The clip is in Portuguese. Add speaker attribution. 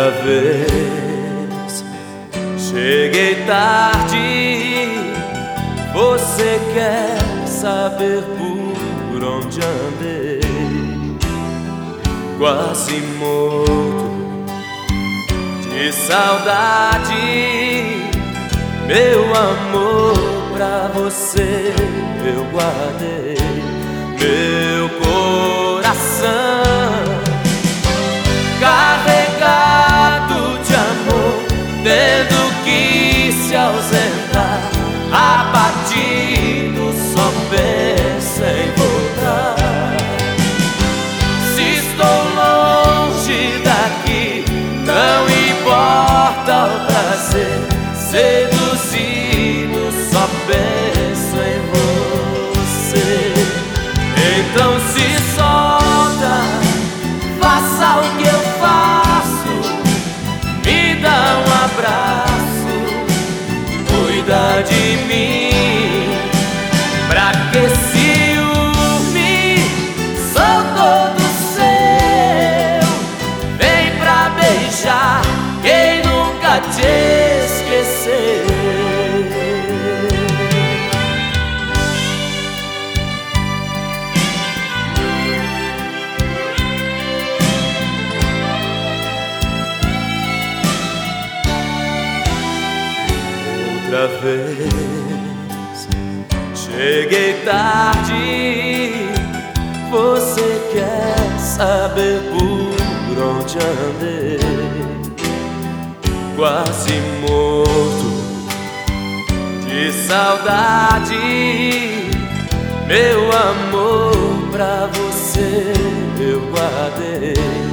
Speaker 1: Outra vez cheguei tarde. Você quer saber por onde andei? Quase morto de saudade. Meu amor, pra você eu guardei meu coração carregado de amor, tendo que se ausentar, abatido, só pensa em voltar. Se estou longe daqui, não importa o prazer, seduzido, só penso em você. Então se solta, faça o que eu faço, me dá um abraço, cuida de mim. Pra que ciúme? Sou todo seu. Vem pra beijar quem nunca te esqueceu. Outra vez cheguei tarde. Você quer saber por onde andei? Quase morto de saudade. Meu amor, pra você eu guardei